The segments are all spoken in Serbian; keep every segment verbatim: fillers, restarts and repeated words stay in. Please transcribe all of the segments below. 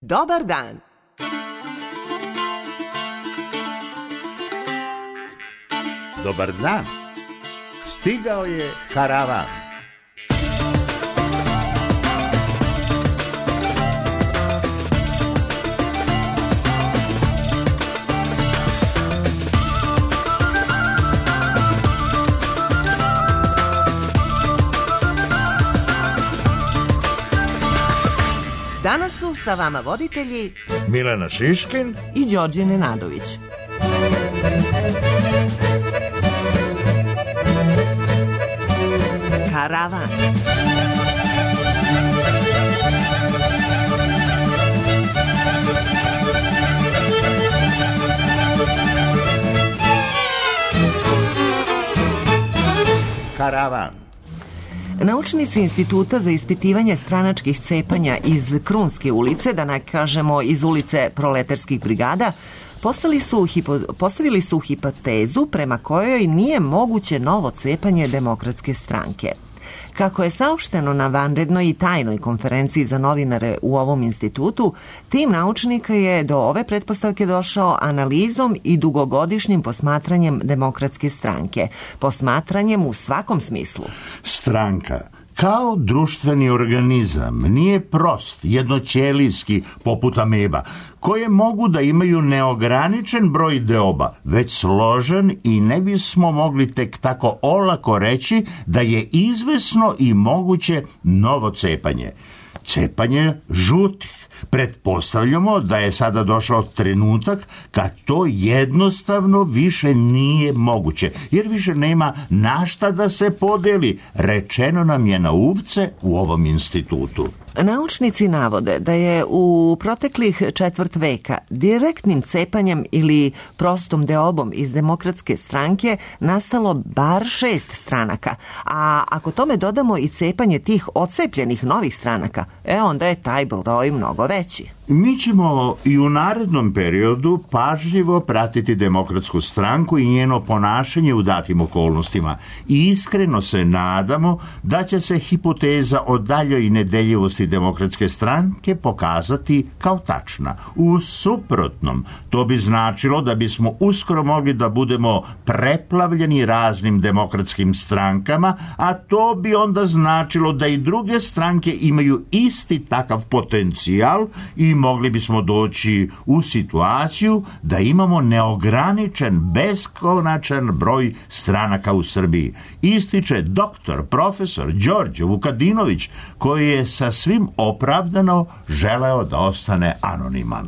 Dobar dan. Dobar dan. Stigao je karavan. Danas su sa vama voditelji Milena Šiškin i Đorđe Nenadović. Karavan. Karavan. Naučnici Instituta za ispitivanje stranačkih cepanja iz Krunske ulice, da ne kažemo iz ulice proletarskih brigada, postavili su, hipo, postavili su hipotezu prema kojoj nije moguće novo cepanje Demokratske stranke. Kako je saopšteno na vanrednoj i tajnoj konferenciji za novinare u ovom institutu, tim naučnika je do ove pretpostavke došao analizom i dugogodišnjim posmatranjem Demokratske stranke. Posmatranjem u svakom smislu. Stranka kao društveni organizam nije prost, jednoćelijski poput ameba, koje mogu da imaju neograničen broj deoba, već složen i ne bismo mogli tek tako olako reći da je izvesno i moguće novo cepanje. Cepanje žutih. Pretpostavljamo da je sada došao trenutak kad to jednostavno više nije moguće, jer više nema na šta da se podeli, rečeno nam je na uvce u ovom institutu. Naučnici navode da je u proteklih četvrt veka direktnim cepanjem ili prostom deobom iz Demokratske stranke nastalo bar šest stranaka, a ako tome dodamo i cepanje tih odcepljenih novih stranaka, e onda je taj broj mnogo veći. Mi ćemo i u narednom periodu pažljivo pratiti Demokratsku stranku i njeno ponašanje u datim okolnostima i iskreno se nadamo da će se hipoteza o daljoj nedeljivosti Demokratske stranke pokazati kao tačna. U suprotnom, to bi značilo da bismo uskoro mogli da budemo preplavljeni raznim demokratskim strankama, a to bi onda značilo da i druge stranke imaju isti takav potencijal i mogli bismo doći u situaciju da imamo neograničen, beskonačan broj stranaka u Srbiji. Ističe doktor, profesor Đorđe Vukadinović, koji je sa svim opravdano želeo da ostane anoniman.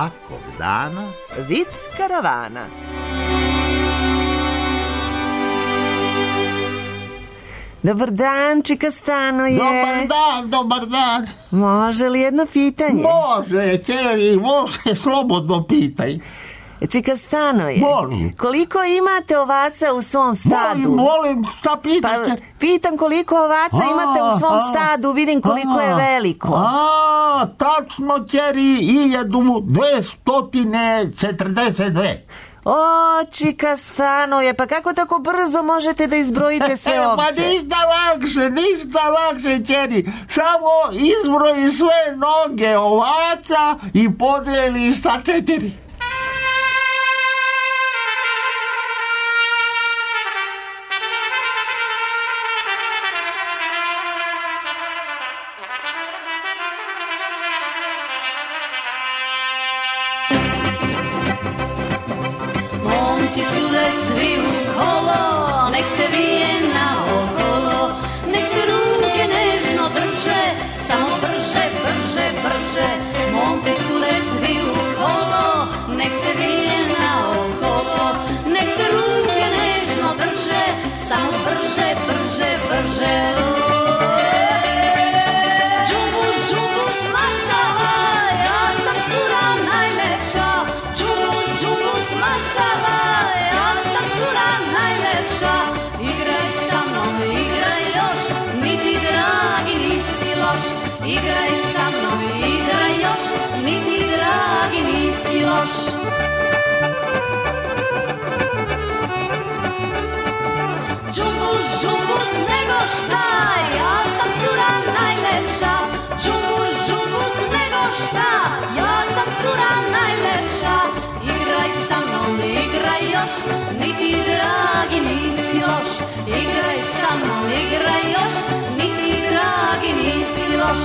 svakog dana Vic karavana. Dobar dan, čika Stanoje. Dobar dan, dobar dan. Može li jedno pitanje? Može, ćeri, može, slobodno pitaj. Čika Stanoje, Molim. koliko imate ovaca u svom stadu? Molim, molim, šta pitate? Pa, pitam koliko ovaca A, imate u svom a, stadu, vidim koliko a, je veliko. A, tačno, ćeri, hiljadu dvesta četrdeset dve. O, čika Stanoje, pa kako tako brzo možete da izbrojite sve ovce? Ma ništa lakše, ništa lakše, ćeri. Samo izbroji sve noge ovaca i podijeli sa četiri. Momci, cure, svi u kolo, nek se vije naokolo, nek se ruke nežno drže, samo brže, brže, brže. Momci, cure, svi u kolo, nek se vije naokolo, nek se ruke nežno drže, samo brže, brže, brže. Džumbus, džumbus, mašala, ja sam cura najlepša. Džumbus, džumbus, mašala, ja sam cura najlepša. Igraj sa mnom, igraj još, ni ti dragi nisi loš. Igraj sa mnom, igraj još, ni ti dragi nisi loš. Džumbus, džumbus, nego šta, ja sam cura najlepša. Džumbus, džumbus, nego šta, ja sam cura najlepša. Igraj sa mnom, igraj još, ni ti dragi nisi loš. Igraj sa mnom, igraj još, ni ti dragi nisi loš.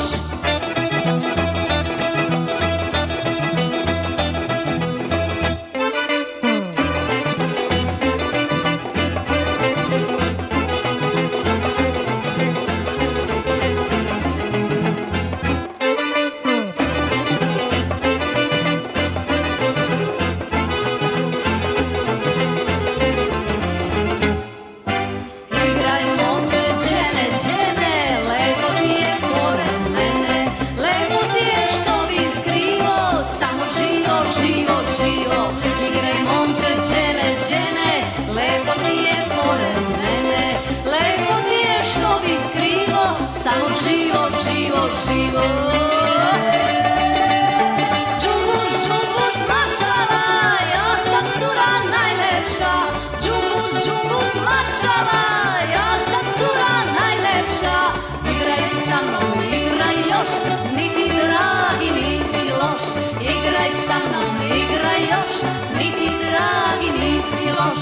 Igraj momče, džene, džene, lepo ti je pored mene, lepo ti je što bi skrivo, samo živo, živo, živo. Igraj momče, džene, džene, lepo ti je pored mene, lepo ti je što bi skrivo, samo živo, živo, živo. Džumbus, džumbus, mašala, ja sam cura najlepša. Džumbus, džumbus, mašala, ja sam cura najlepša. Igraj sa mnom, igraj još, ni ti dragi nisi loš. Igraj sa mnom, igraj još, ni ti dragi nisi loš.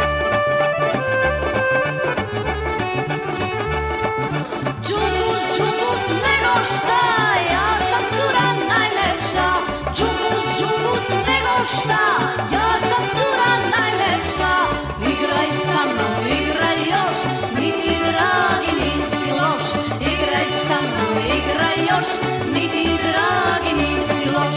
Džumbus, džumbus, nego šta, ja sam cura najlepša. Džumbus, džumbus, nego šta, ja sam cura najlepša. Igraj sa mnom, igraj još, ni ti dragi nisi loš. Igraj sa mnom, igraj još, ni ti dragi nisi loš.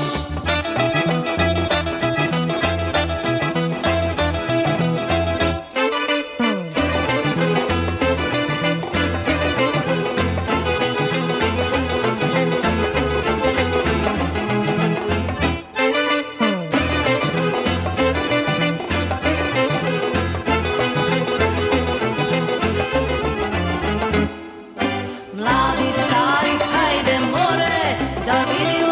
Mladi, stari, hajde more, da vidimo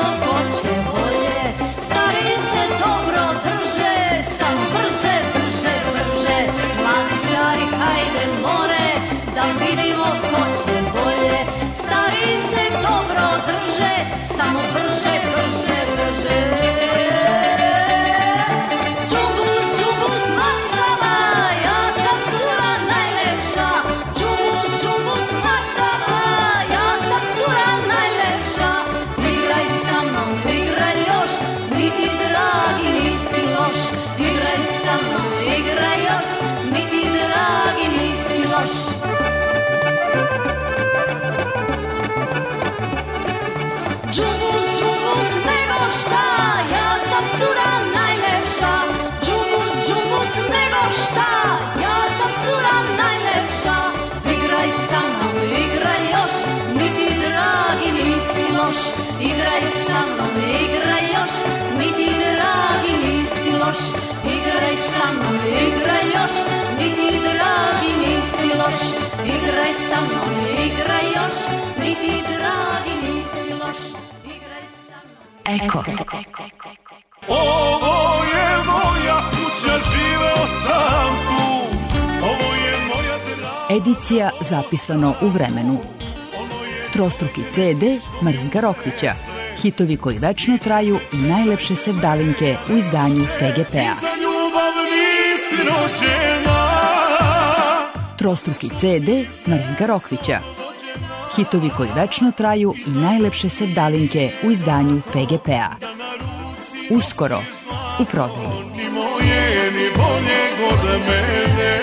igraj sa mnom, igraj još, ni ti dragi nisi loš. Igraj sa mnom, igraj još, ni ti dragi nisi loš. Igraj sa mnom, igraj još, ni ti dragi nisi loš. Igraj sa mnom. Eko. Ovo je moja kuća, živeo sam tu. Ovo je moja draga. Edicija zapisano u vremenu. Trostruki ce de Marinka Rokvića. Hitovi koji večno traju i najlepše sevdalinke u izdanju pe ge pe-a. Za ljubav nisi rođena. Trostruki ce de Marinka Rokvića. Hitovi koji večno traju i najlepše sevdalinke u izdanju pe ge pe-a. Uskoro u prodaji. Ni moje, ni bolje od mene.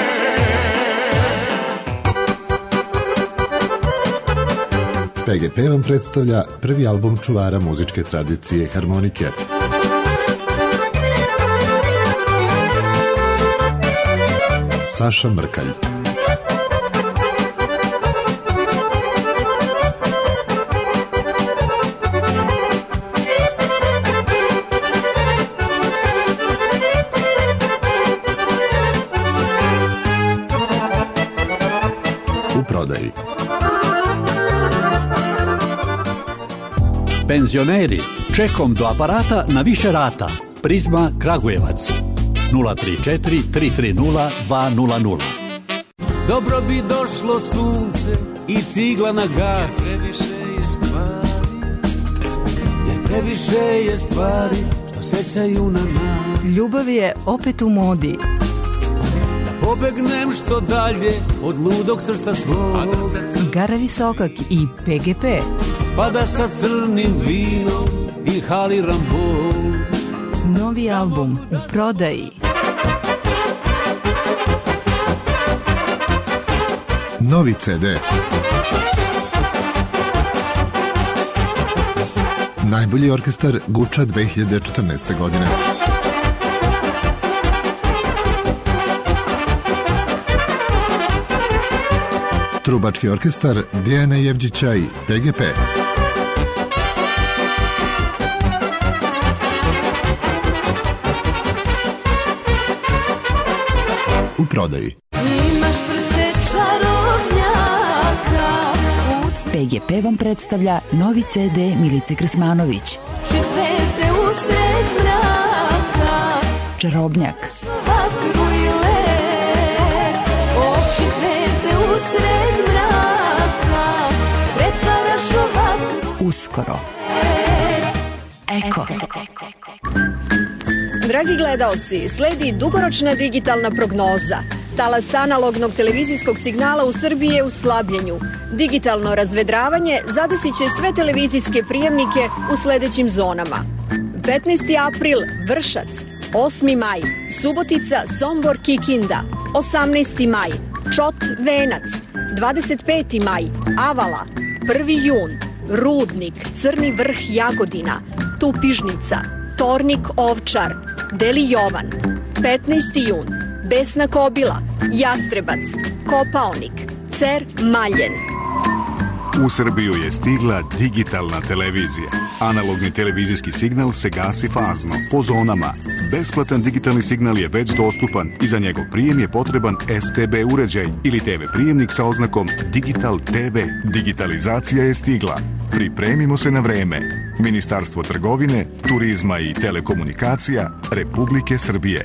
pe ge pe vam predstavlja prvi album čuvara muzičke tradicije harmonike. Saša Mrkalj. U prodaji. Penzioneri, čekom do aparata na više rata. Prizma Kragujevac. nula tri četiri tri tri nula dva nula nula. Dobro bi došlo sunce i cigla na gas. Jer previše je stvari, jer previše je stvari što sećaju na nas. Ljubav je opet u modi. Da pobegnem što dalje od ludog srca svog. Gara Visokak i pe ge pe. Pa da sa crnim vinom inhaliram bol. Novi album u prodaji. Novi ce de. Najbolji orkestar Guča dve hiljade četrnaeste. godine. Trubački orkestar Dijana Jevđića i pe ge pe. U prodaji. Imaš prse čarobnjaka. pe ge pe vam predstavlja novi ce de Milice Krsmanović. Šest zvezde usred mraka. Čarobnjak. Vatru i led. Oči zvezde usred mraka. Pretvaraš u vatru. Uskoro. Eko. Dragi gledaoci, sledi dugoročna digitalna prognoza. Talas analognog televizijskog signala u Srbiji je u slabljenju. Digitalno razvedravanje zadesit će sve televizijske prijemnike u sledećim zonama. petnaesti april Vršac, osmi maj Subotica, Sombor, Kikinda, osamnaesti maj Čot, Venac, dvadeset peti maj Avala, prvi jun Rudnik, Crni Vrh, Jagodina, Tupižnica, Tornik, Ovčar, Deli Jovan, petnaesti jun Besna Kobila, Jastrebac, Kopaonik, Cer, Maljen. U Srbiju je stigla digitalna televizija. Analogni televizijski signal se gasi fazno, po zonama. Besplatan digitalni signal je već dostupan i za njegov prijem je potreban es te be uređaj ili te ve prijemnik sa oznakom Digital te ve. Digitalizacija je stigla. Pripremimo se na vreme. Ministarstvo trgovine, turizma i telekomunikacija Republike Srbije.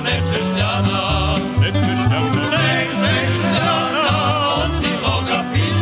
Od siloga pila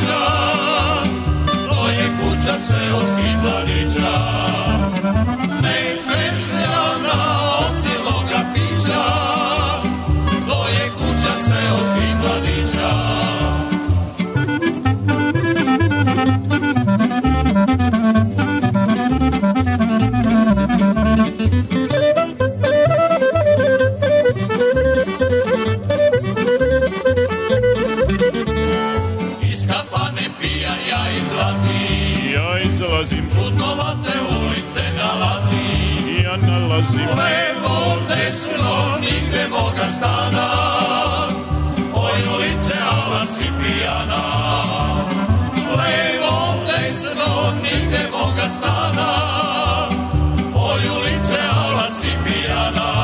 Levo, desno, nigde moga stana, oj ulice, ala si pijana. Levo, desno, nigde moga stana, oj ulice, ala si pijana.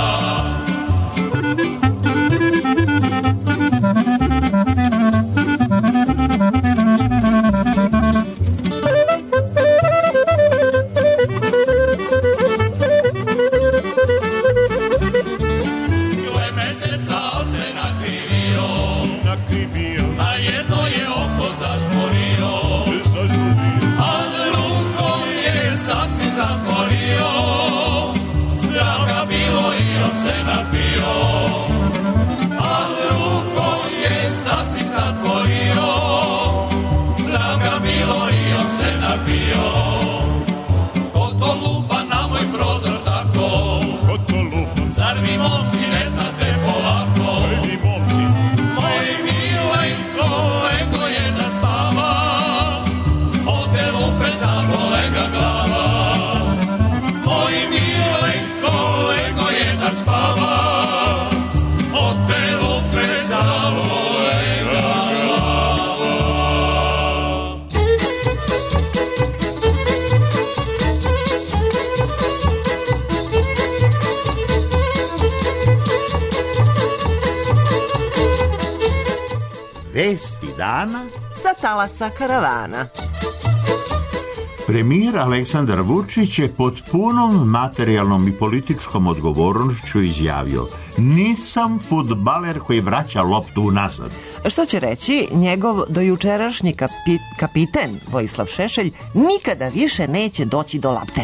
Vesti dana sa talasa karavana. Premijer Aleksandar Vučić je pod punom materijalnom i političkom odgovornošću izjavio: nisam fudbaler koji vraća loptu unazad. Što će reći, njegov dojučerašnji kapi, kapiten Vojislav Šešelj nikada više neće doći do lopte.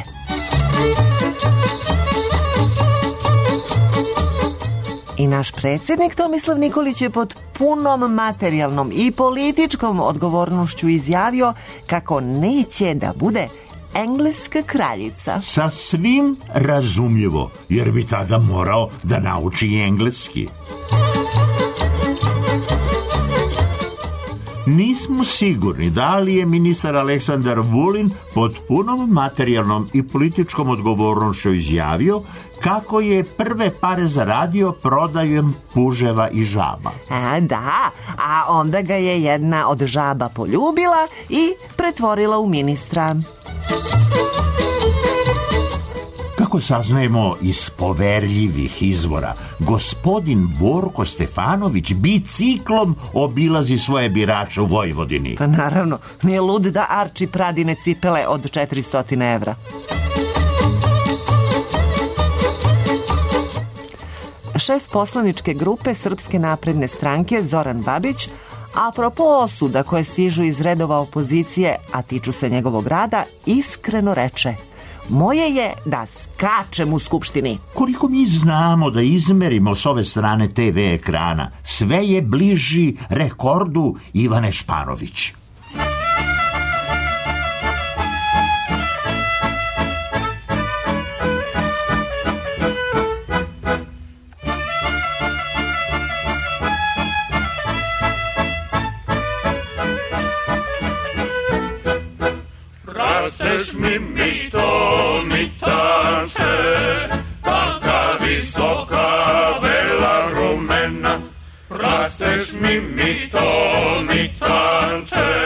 I naš predsjednik Tomislav Nikolić je pod punom materijalnom i političkom odgovornošću izjavio kako neće da bude engleska kraljica. Sasvim razumljivo, jer bi tada morao da nauči engleski. Nismo sigurni da li je ministar Aleksandar Vulin pod punom materijalnom i političkom odgovornošću izjavio kako je prve pare zaradio prodajem puževa i žaba. A, da, a onda ga je jedna od žaba poljubila i pretvorila u ministra. Kako saznajemo iz poverljivih izvora, gospodin Borko Stefanović biciklom obilazi svoje birače u Vojvodini. Pa naravno, nije lud da arči Pradine cipele od četiristo evra. Šef poslaničke grupe Srpske napredne stranke Zoran Babić, apropo osuda koje stižu iz redova opozicije, a tiču se njegovog rada, iskreno reče: moje je da skačem u Skupštini. Koliko mi znamo da izmerimo s ove strane te ve ekrana, sve je bliži rekordu Ivane Španović. Rasteš mi mito, mitanče, taka visoka, bela rumena. Rasteš mi mito, mitanče,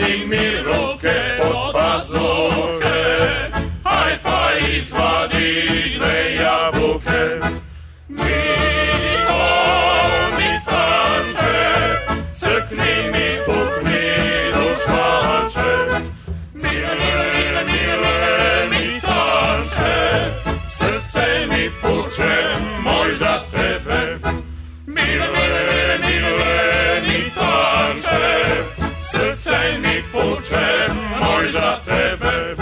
Digni mi ruke od pazuke, aj pa izvadi dve jabuke. Mi to, mi tanče, crkni mi, pukni dušmanče. Mile, mile, mile, mi tanče, srce mi puče, moj za tebe. Mile, mile, mile, mi tanče, srce mi puče, moj za tebe.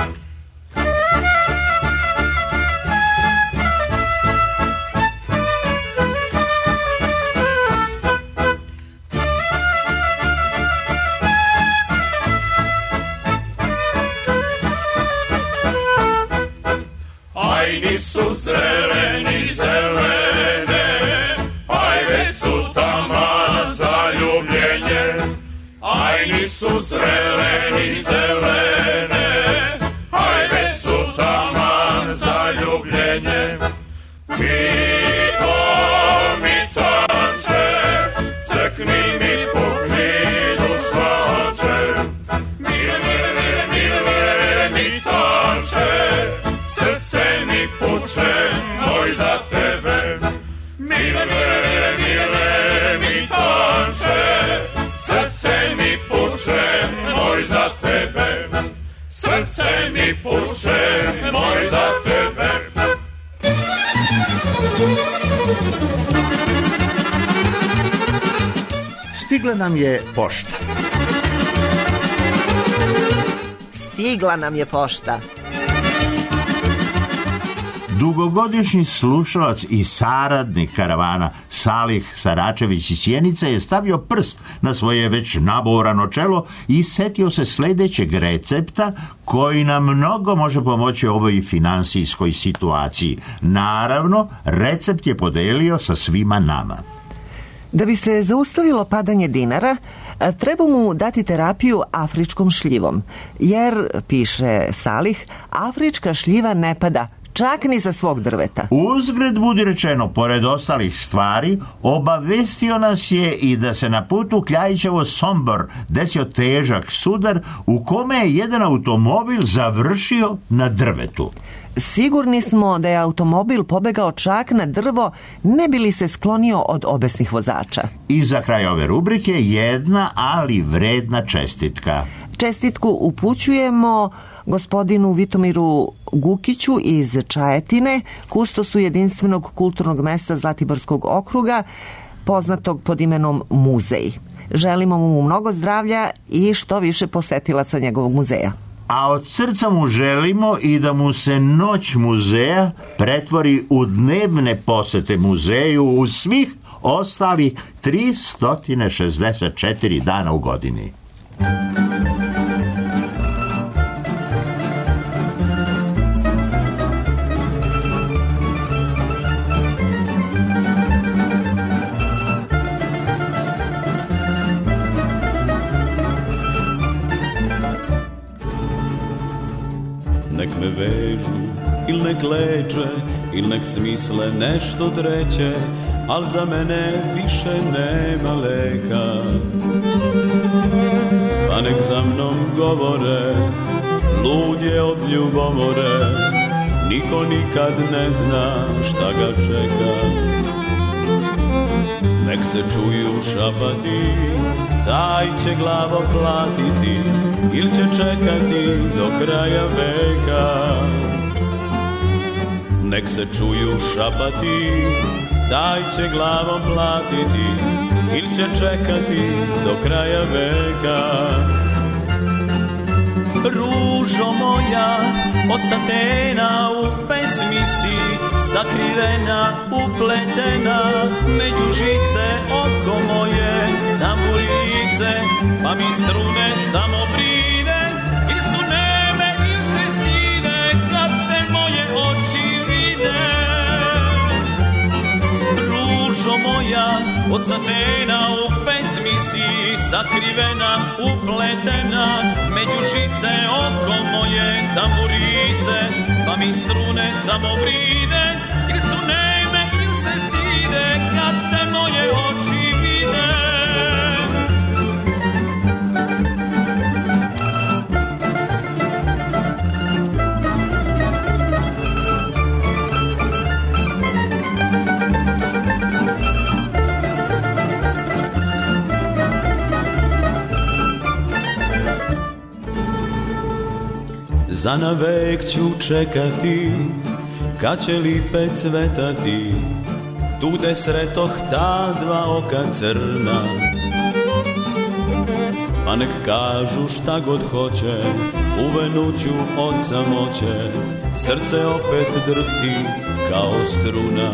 Aj nisu zrele ni zelene, aj već su taman zaljubljenje. Aj nisu zrele ni zelene, aj već su taman zaljubljenje. Mi to, mi tanče, crkni mi, pukni dušmanče. Mile, mile, mile, mi tanče, srce mi puče, moj za tebe. Mile, mile, mile, mi tanče, srce mi puče, moj za tebe. Srce mi puče, moj za tebe. Stigla nam je pošta. Stigla nam je pošta. Dugogodišnji slušalac i saradnik karavana Salih Saračević iz Sjenice je stavio prst na svoje već naborano čelo i setio se sljedećeg recepta koji nam mnogo može pomoći u ovoj finansijskoj situaciji. Naravno, recept je podelio sa svima nama. Da bi se zaustavilo padanje dinara, treba mu dati terapiju afričkom šljivom, jer, piše Salih, afrička šljiva ne pada čak ni sa svog drveta. Uzgred budi rečeno, pored ostalih stvari, obavestio nas je i da se na putu Kljajićevo-Sombor desio težak sudar u kome je jedan automobil završio na drvetu. Sigurni smo da je automobil pobegao čak na drvo, ne bi li se sklonio od obesnih vozača. I za kraj ove rubrike jedna, ali vredna čestitka. Čestitku upućujemo gospodinu Vitomiru Gukiću iz Čajetine, kustosu jedinstvenog kulturnog mesta Zlatiborskog okruga, poznatog pod imenom Muzej. Želimo mu mnogo zdravlja i što više posetilaca njegovog muzeja. A od srca mu želimo i da mu se noć muzeja pretvori u dnevne posete muzeju u svih ostali tristo šezdeset četiri dana u godini. Nek me vežu, il nek leče, il nek smisle nešto treće, al za mene više nema leka. Pa nek za mnom govore, lud je od ljubomore, niko nikad ne zna šta ga čeka. Nek se čuju šapati, taj će glavo platiti, il će čekati do kraja veka. Nek se čuju šapati, taj će glavom platiti, il će čekati do kraja veka. Ružo moja, od satena u pesmi si sakrivena, upletena, među žice oko moje tamburice, pa mi strune samo brine, il su neme, il se stide, kad te moje oči vide. Ružo moja, od satena u pesmi si sakrivena, upletena, među žice oko moje tamburice, pa mi strune samo brine, il su neme, il se stide, kad te moje oči vide. za navek ću čekati, kad će lipe cvetati, tu de sretoh ta dva oka crna. Pa nek kažu šta god hoće, uvenuću od samoće, srce opet drhti kao struna.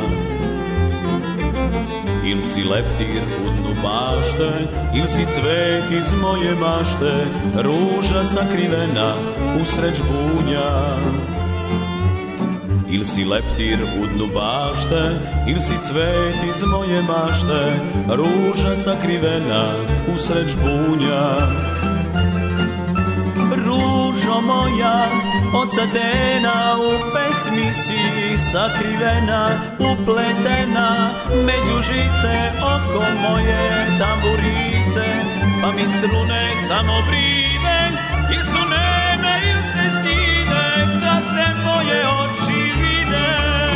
Il si leptir u dnu bašte, il si cvet iz moje mašte, ruža sakrivena usred žbunja. Il si leptir u dnu bašte, il si cvet iz moje mašte, ruža sakrivena usred žbunja. Ružo moja, od satena u pesmi si sakrivena, upletena među žice oko moje tamburice, pa mi strune samo bride, il su neme, il se stide, kad te moje oči vide.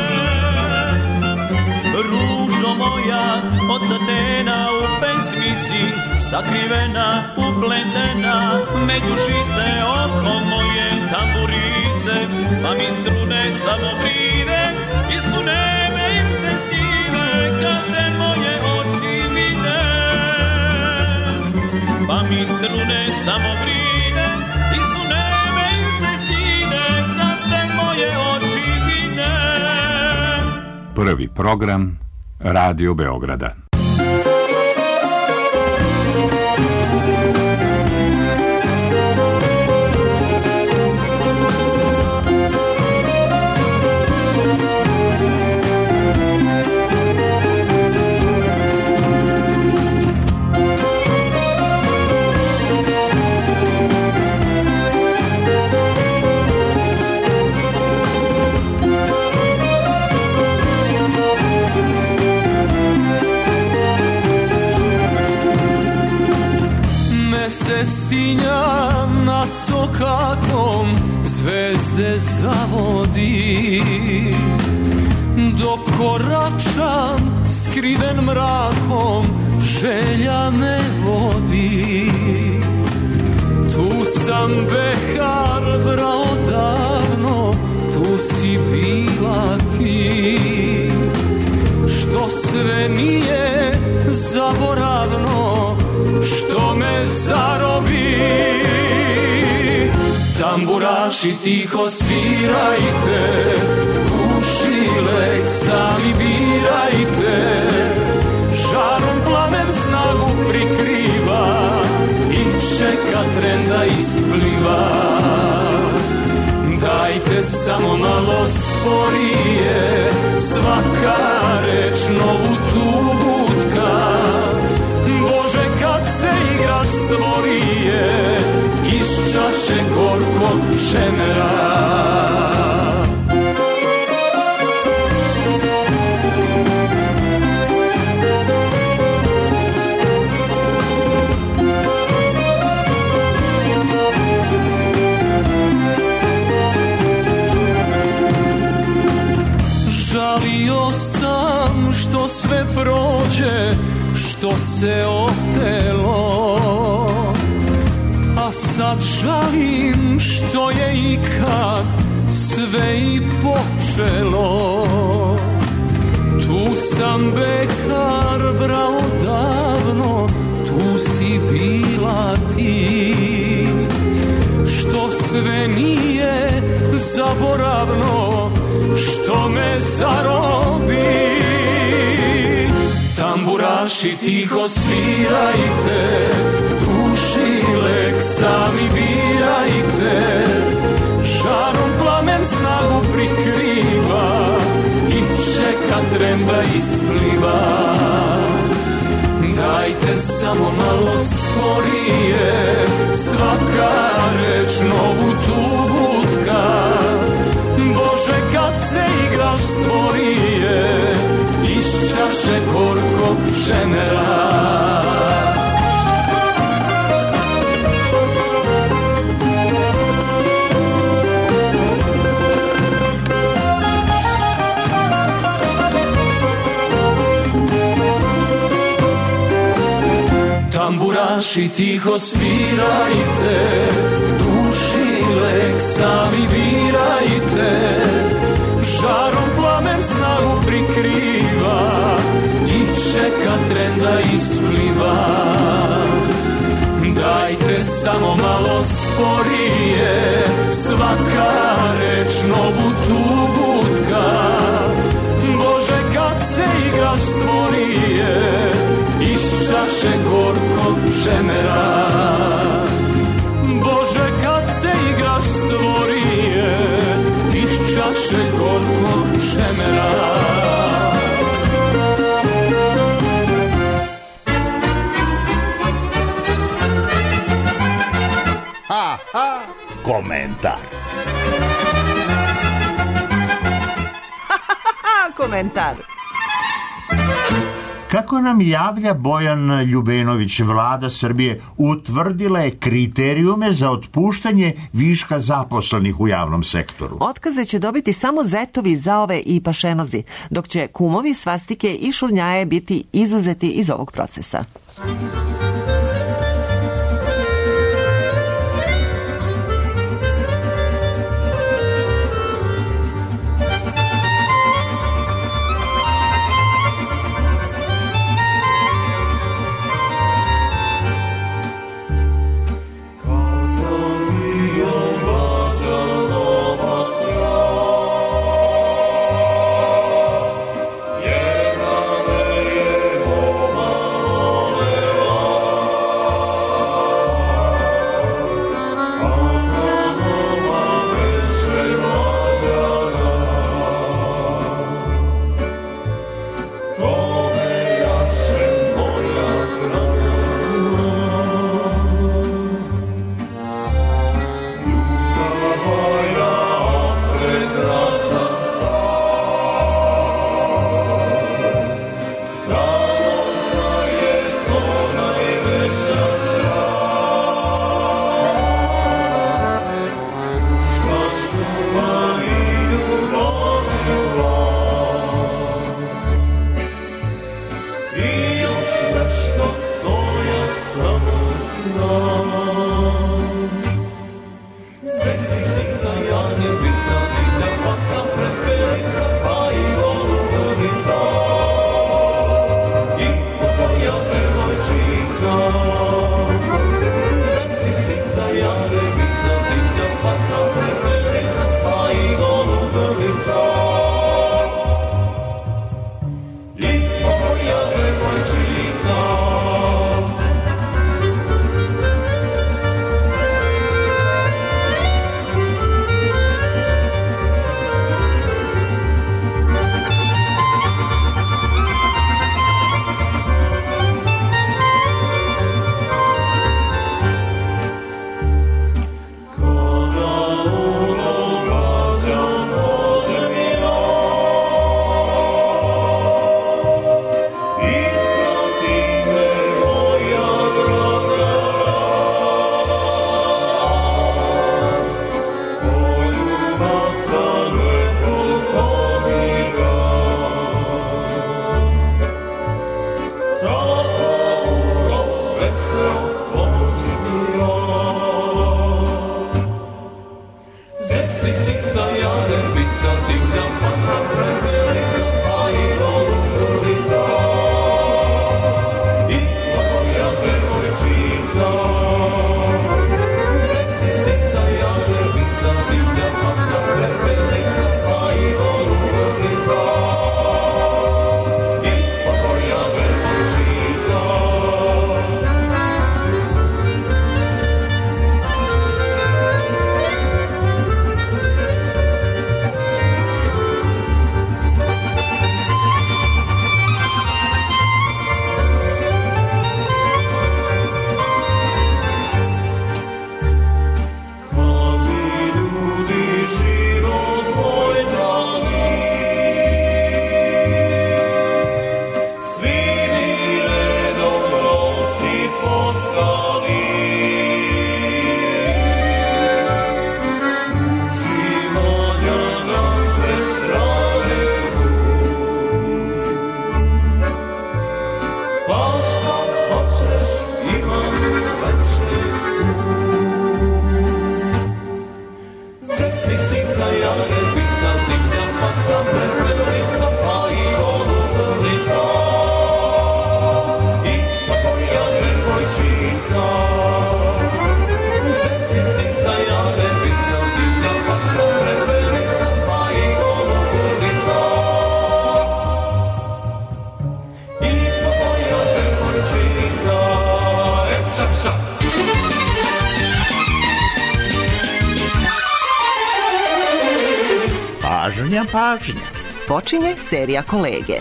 Ružo moja, od satena u pesmi si sakrivena, upletena među žice oko moje tamburice, pa mi strune samo bride, il su neme, il se stide, kad te moje oči vide. Pa mi strune samo bride, il su neme, il se stide, kad te moje oči vide. Prvi program Radio Beograda. Mesectinja nad cokatom zvezde zavodi, dok koračam skriven mrakom želja me vodi. Tu sam behar brao davno, tu si bila ti, što sve nije zaboravno, što me zarobi. Tamburaši tiho svirajte, uši lek sami birajte, žarom plamen snagu prikriva i čeka trenda ispliva. Dajte samo malo sporije, svaka reč novu tugutka. Bože, kad se igra stvorije, iz čaše gorkog šemera. Žalio sam što sve prođe, što se otelo, a sad žalim što je ikad sve i počelo. Tu sam behar brao davno, tu si bila ti, što sve nije zaboravno, što me zarobi. Tamburaši tiho svirajte, duši lek sami birajte, žarom plamen snagu prikriva i čeka tremba ispliva. Dajte samo malo sporije, svaka reč novu tugutka. Bože, kad se igraš stvorije, iz čaše gorkog šemera. Tamburaši tiho svirajte, duši lek sami birajte, žarom plamen snagu prikriva i čeka trenda ispliva. Dajte samo malo sporije, svaka reč novu tugutka. Bože, kad se igra stvorije iz čaše gorkog čemera. Bože, kad se igra stvorije iz čaše gorkog čemera. Aha, komentar. Komentar. Kako nam javlja Bojan Ljubenović, vlada Srbije utvrdila je kriterijume za otpuštanje viška zaposlenih u javnom sektoru. Otkaze će dobiti samo zetovi, zaove i pašenozi, dok će kumovi, svastike i šurnjaje biti izuzeti iz ovog procesa. Pažnja, pažnja. Počinje serija Kolege.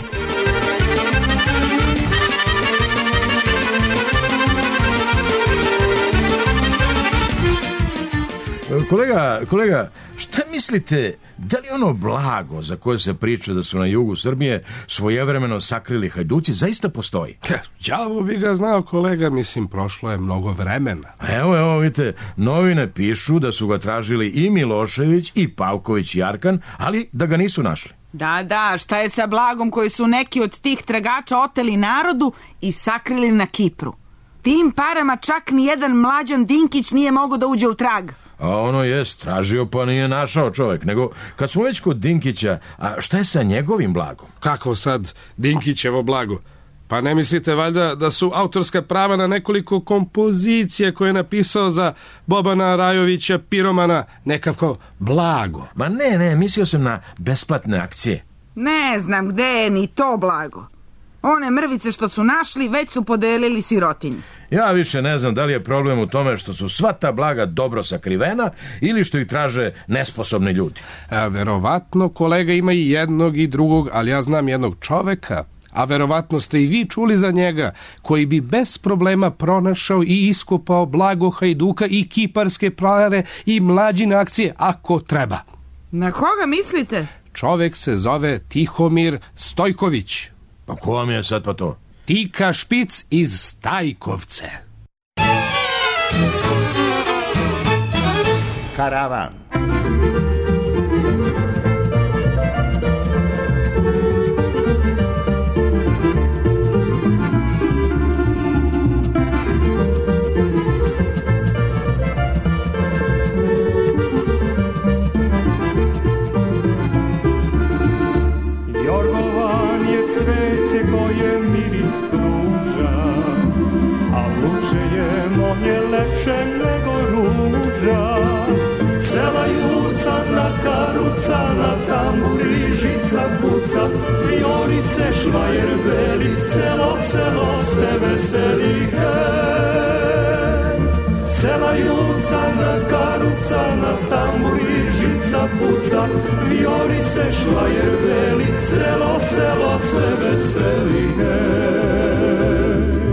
Kolega, kolega, šta mislite, da li ono blago za koje se priča da su na jugu Srbije svojevremeno sakrili hajduci zaista postoji? Đavo bi ga znao, kolega, mislim, prošlo je mnogo vremena. Evo, evo, vidite, novine pišu da su ga tražili i Milošević, i Pavković, i Arkan, ali da ga nisu našli. Da, da, šta je sa blagom koji su neki od tih tragača oteli narodu i sakrili na Kipru? Tim parama čak ni jedan Mlađan Dinkić nije mogao da uđe u trag. A ono jest, tražio pa nije našao čovjek, nego kad smo već kod Dinkića, a šta je sa njegovim blagom? Kako sad Dinkićevo blago? Pa ne mislite valjda da su autorska prava na nekoliko kompozicija koje je napisao za Bobana Rajovića Piromana nekako blago? Ma ne, ne, mislio sam na besplatne akcije. Ne znam gde je ni to blago. One mrvice što su našli već su podelili sirotinji. Ja više ne znam da li je problem u tome što su sva ta blaga dobro sakrivena ili što ih traže nesposobni ljudi. A, verovatno, kolega, ima i jednog i drugog, ali ja znam jednog čoveka, a verovatno ste i vi čuli za njega, koji bi bez problema pronašao i iskopao blago hajduka i kiparske pare i Mlađine akcije, ako treba. Na koga mislite? Čovek se zove Tihomir Stojković. Pa ko vam je sad pa to? Tika Špic iz Stajkovce. Karavan. Viori se švajer veli, celo selo se veseli, hej. Sela juca na karuca, na tamburi žica puca, viori se švajer veli, celo selo se veseli, hej.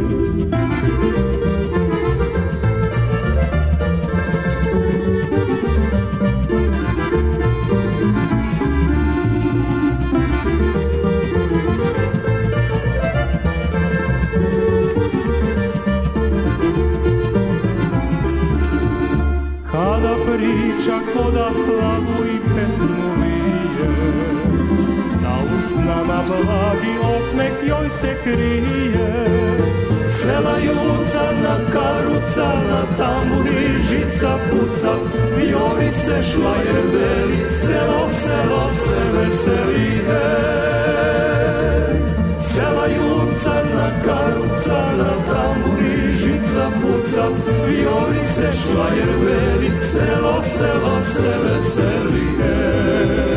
Ko da slavu i pesmu lije, na usnama blagi osmeh joj se krije. Sela juca na karuca, na tamburi žica puca, viori se švajer veli, celo selo se veseli, hej. Sela juca na karuca, na tamburi žica puca, viori se švajer veli, celo selo se veseli, hej.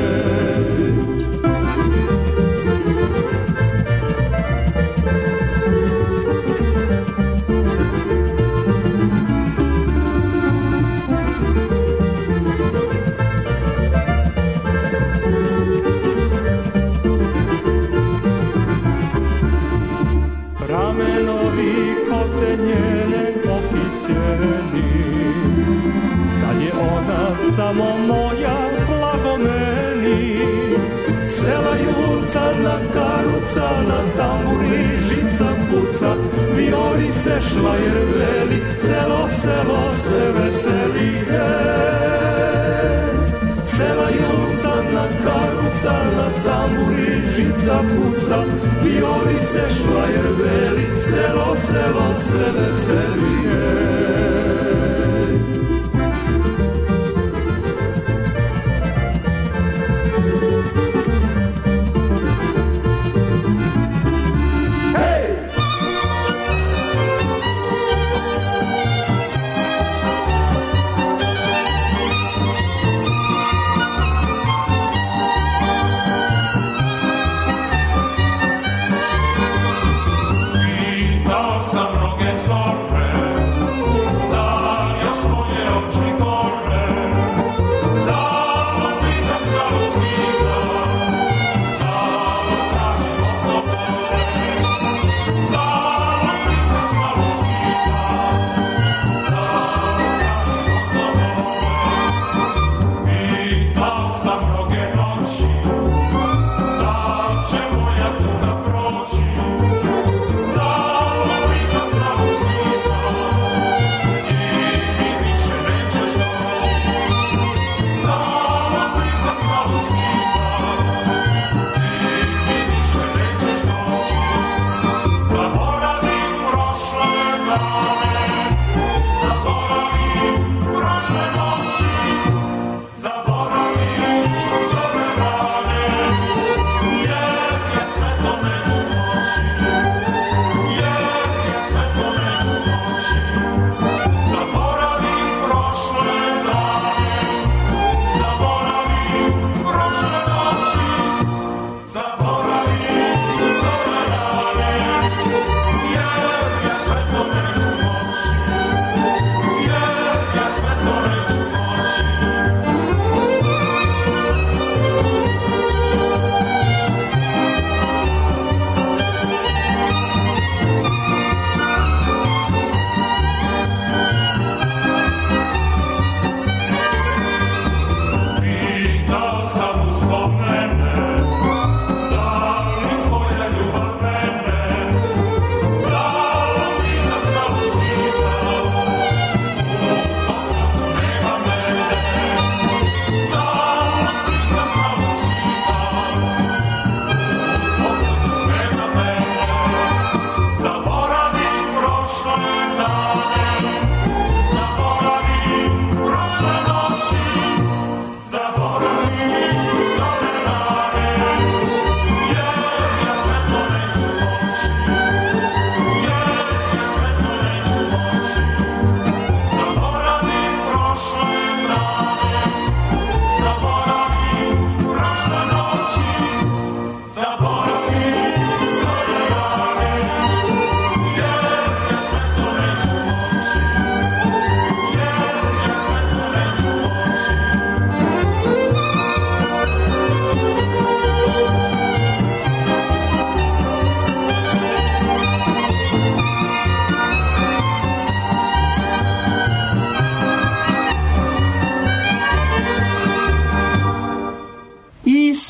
Ramenovi kose njene okićeni, sad je ona samo moja, blago meni. Sela juca na karuca, na tamburi žica puca, viori se švajer veli, celo selo se veseli, hej. Sela juca na karuca, na tamburi žica puca, viori se švajer veli, celo selo se veseli, hej.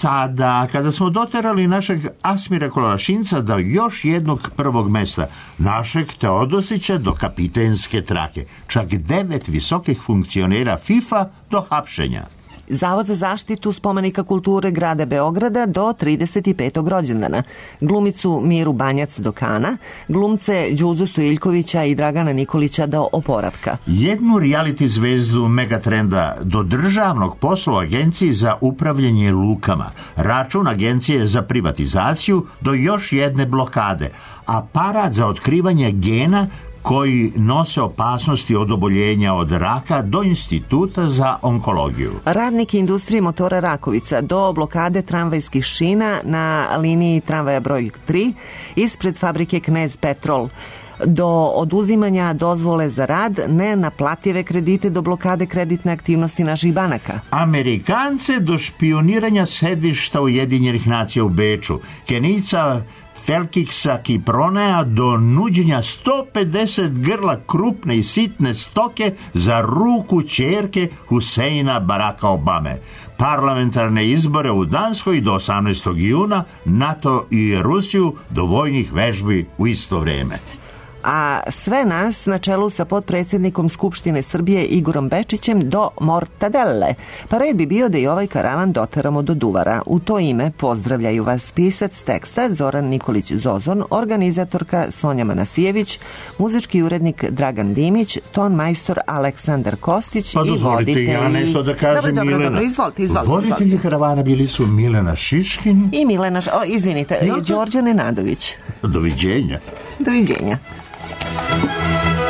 sada, kada smo doterali našeg Asmira Kolašinca do još jednog prvog mesta, našeg Teodosića do kapitenske trake, čak devet visokih funkcionera FIFA do hapšenja. Zavod za zaštitu spomenika kulture grada Beograda do trideset petog rođendana, glumicu Miru Banjac do Kana, glumce Đuzu Stojiljkovića i Dragana Nikolića do oporavka. Jednu reality zvezdu Megatrenda do državnog posla u Agenciji za upravljanje lukama, račun Agencije za privatizaciju do još jedne blokade, aparat za otkrivanje gena koji nose opasnosti od oboljenja od raka do Instituta za onkologiju. Radnik industrije motora Rakovica do blokade tramvajskih šina na liniji tramvaja broj tri ispred fabrike Knez Petrol, do oduzimanja dozvole za rad, nenaplative kredite do blokade kreditne aktivnosti naših banaka. Amerikance do špioniranja sedišta Ujedinjenih nacija u Beču, Kenica Felkiksa Kipronea do nuđenja sto pedeset grla krupne i sitne stoke za ruku ćerke Huseina Baraka Obame, parlamentarne izbore u Danskoj do osamnaestog juna, NATO i Rusiju do vojnih vežbi u isto vrijeme. A sve nas na čelu sa potpredsjednikom Skupštine Srbije Igorom Bečićem do Mortadelle. Pa red bi bio da i ovaj karavan doteramo do Duvara. U to ime pozdravljaju vas pisac teksta Zoran Nikolić Zozon, organizatorka Sonja Manasijević, muzički urednik Dragan Dimić, ton majstor Aleksandar Kostić pa i voditelj... ja nešto da kažem, dobro, Milena. Dobro, izvolite, izvolite. Voditelji izvolite. karavana bili su Milena Šiškin i Milena... O, izvinite, no, Đorđe Nenadović. Doviđenja. Doviđenja.